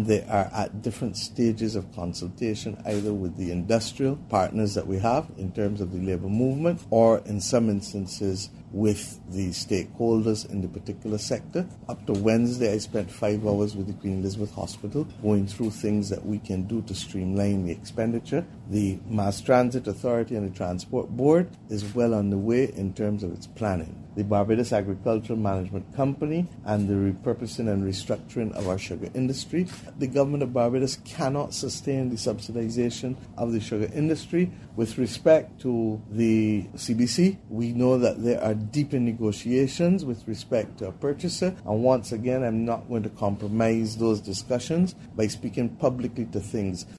they are at different stages of consultation, either with the industrial partners that we have in terms of the labor movement, or in some instances with the stakeholders in the particular sector. Up to Wednesday, I spent 5 hours with the Queen Elizabeth Hospital going through things that we can do to streamline the expenditure. The Mass Transit Authority and the Transport Board is well on the way in terms of its planning. The Barbados Agricultural Management Company and the repurposing and restructuring of our sugar industry. The government of Barbados cannot sustain the subsidization of the sugar industry. With respect to the CBC, we know that there are deep in negotiations with respect to a purchaser, and once again, I'm not going to compromise those discussions by speaking publicly to things